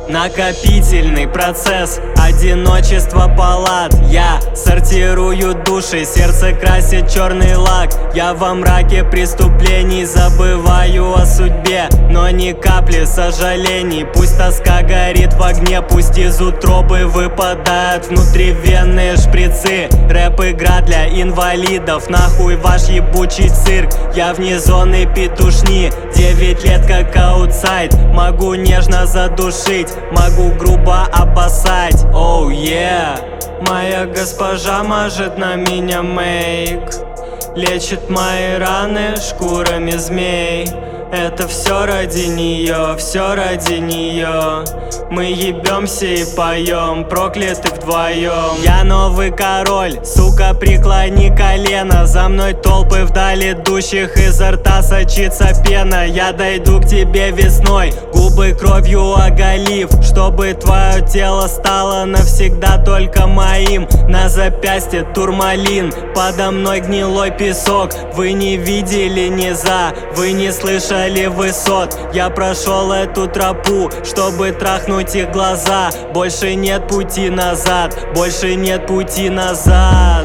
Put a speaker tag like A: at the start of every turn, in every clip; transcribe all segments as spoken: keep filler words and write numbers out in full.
A: Накопительный процесс, одиночество палат. Я сортирую души, сердце красит черный лак. Я во мраке преступлений забываю о судьбе, но ни капли сожалений. Пусть тоска горит в огне, пусть из утробы выпадают внутривенные шприцы. Рэп игра для инвалидов, нахуй ваш ебучий цирк. Я вне зоны петушни, девять лет как аутсайд. Могу нежно задушить, могу грубо обоссать. Оу, oh, yeah. Моя госпожа мажет на меня мейк, лечит мои раны шкурами змей. Это все ради нее, все ради нее. Мы ебемся и поем, прокляты вдвоем. Я новый король, сука, преклони колено. За мной толпы вдаль идущих, изо рта сочится пена. Я дойду к тебе весной, губы кровью оголив, чтобы твое тело стало навсегда только моим. На запястье турмалин, подо мной гнилой песок. Вы не видели низа, вы не слышали высот. Я прошел эту тропу, чтобы трахнуть их глаза. Больше нет пути назад, больше нет пути назад.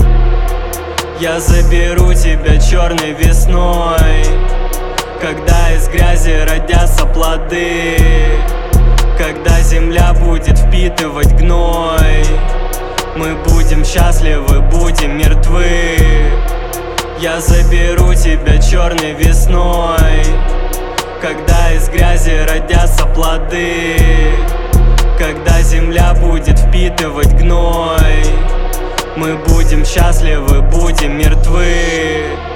A: Я заберу тебя черной весной, когда из грязи родятся плоды, когда земля будет впитывать гной. Мы будем счастливы, будем мертвы. Я заберу тебя черной весной, когда из грязи родятся плоды, когда земля будет впитывать гной. Мы будем счастливы, будем мертвы.